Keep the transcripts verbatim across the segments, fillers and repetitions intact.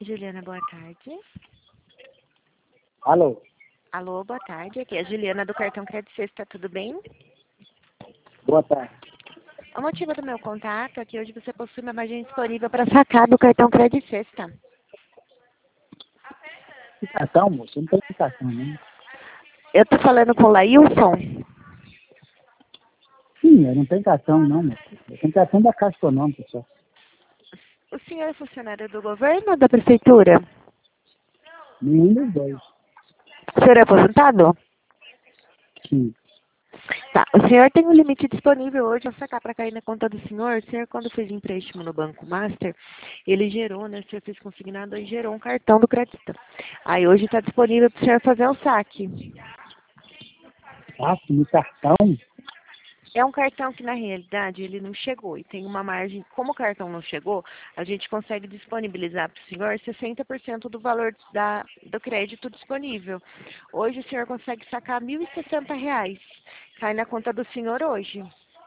Juliana, boa tarde. Alô? Alô, boa tarde. Aqui é a Juliana do cartão Crédito Sexta, tudo bem? Boa tarde. O motivo do meu contato é que hoje você possui uma margem disponível para sacar do cartão Crédito Sexta. Cartão, moço? Não tem cartão, né? Eu tô falando com o Lailson. Sim, eu não tenho cartão, não, moço. Eu tenho cartão da Caixa Econômica só. O senhor é funcionário do governo ou da prefeitura? Nenhum dos dois. O senhor é aposentado? Sim. Tá. O senhor tem um limite disponível hoje a sacar para cair na conta do senhor. O senhor, quando fez empréstimo no Banco Master, ele gerou, né? O senhor fez consignado e gerou um cartão do crédito. Aí hoje está disponível para o senhor fazer o saque. Ah, sim, cartão? É um cartão que, na realidade, ele não chegou e tem uma margem. Como o cartão não chegou, a gente consegue disponibilizar para o senhor sessenta por cento do valor da, do crédito disponível. Hoje o senhor consegue sacar mil e sessenta reais. Cai na conta do senhor hoje.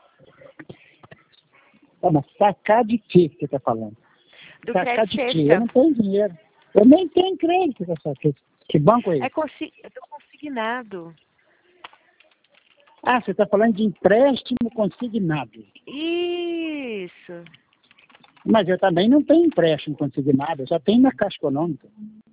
Ah, mas sacar de quê que você está falando? Do Sacar crédito de quê? sexta. Eu não tenho dinheiro. Eu nem tenho crédito com essa que, que banco é esse? É consi é do consignado. Ah, você está falando de empréstimo consignado. Isso. Mas eu também não tenho empréstimo consignado, eu só tenho na Caixa Econômica.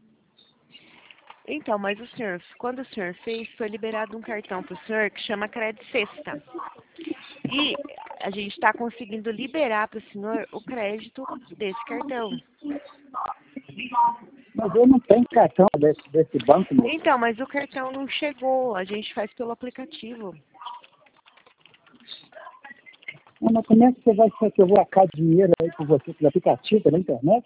Então, mas o senhor, quando o senhor fez, foi liberado um cartão para o senhor que chama Crédito Sexta. E a gente está conseguindo liberar para o senhor o crédito desse cartão. Mas eu não tenho cartão desse, desse banco, moço. Então, mas o cartão não chegou, a gente faz pelo aplicativo. Ah, mas como é que você vai ser que eu vou sacar dinheiro aí com você pelo aplicativo, pela internet?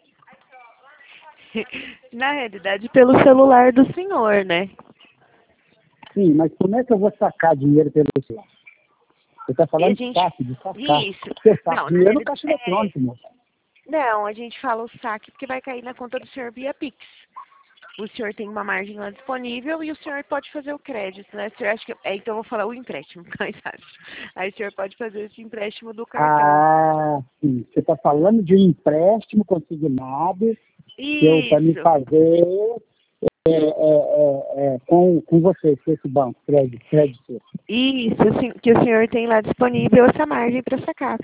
Na realidade, pelo celular do senhor, né? Sim, mas como é que eu vou sacar dinheiro pelo celular? Você está E falando a de gente... saque, de sacar. Isso. Você saca Não, na dinheiro no realidade, caixa é... eletrônico, moço. Não, a gente fala o saque porque vai cair na conta do senhor via Pix. O senhor tem uma margem lá disponível e o senhor pode fazer o crédito, né? O senhor acha que... é, então eu vou falar o empréstimo, mais fácil. Aí o senhor pode fazer esse empréstimo do cartão. Ah, sim. Você está falando de um empréstimo consignado que eu para me Isso. fazer é, é, é, é, com, com você, com esse banco, crédito, crédito. Isso, sim, que o senhor tem lá disponível essa margem para sacar.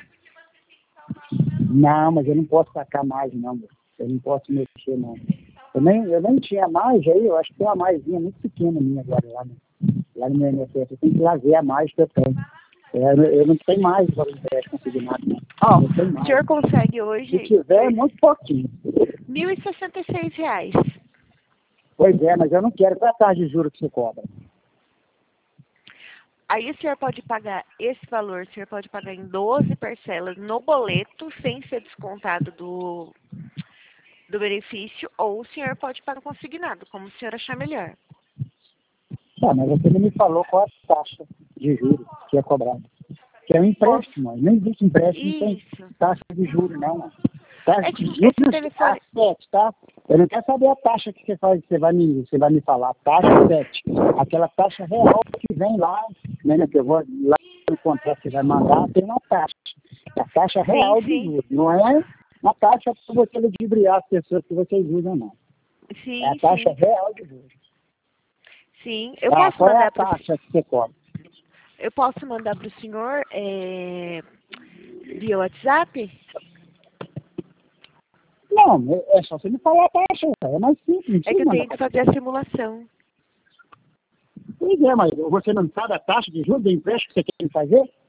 Não, mas eu não posso sacar mais, não, moço. Eu não posso mexer, não. Eu nem, eu nem tinha mais aí, eu acho que tem uma maisinha muito pequena minha agora lá no, lá no meu I N S S. Eu tenho que lá ver a mais que eu tenho. É, eu, eu não tenho mais para o empréstimo consignado, não. Ó, Não tenho o mais. senhor consegue Se hoje tiver, é muito pouquinho. mil e sessenta e seis reais. Pois é, mas eu não quero. Qual a taxa de juros que você cobra? Aí o senhor pode pagar esse valor, o senhor pode pagar em doze parcelas no boleto, sem ser descontado do, do benefício, ou o senhor pode pagar consignado, como o senhor achar melhor. Ah, mas você não me falou qual a taxa de juros que é cobrada. Que é um empréstimo. Não existe empréstimo sem Isso. taxa de juros, não. Taxa É de que juros esse telefone... sete, tá? Eu não quero saber a taxa que você, faz, você, vai, me, você vai me falar. Taxa sete. Aquela taxa real que vem lá, né, que eu vou lá no contrato que você vai mandar, tem uma taxa. É a taxa real Sim, de sim. juros. Não é uma taxa para você ludibriar as pessoas que vocês usam, não. É a Sim, taxa sim. real de juros. Sim. Eu Ah, posso qual é a mandar para taxa que você cobra? eu posso mandar para o senhor é, via WhatsApp? Não, é só você me falar a taxa. É mais simples, não É que precisa eu mandar tenho que para fazer a simulação. Pois é, mas você não sabe a taxa de juros do empréstimo que você quer fazer?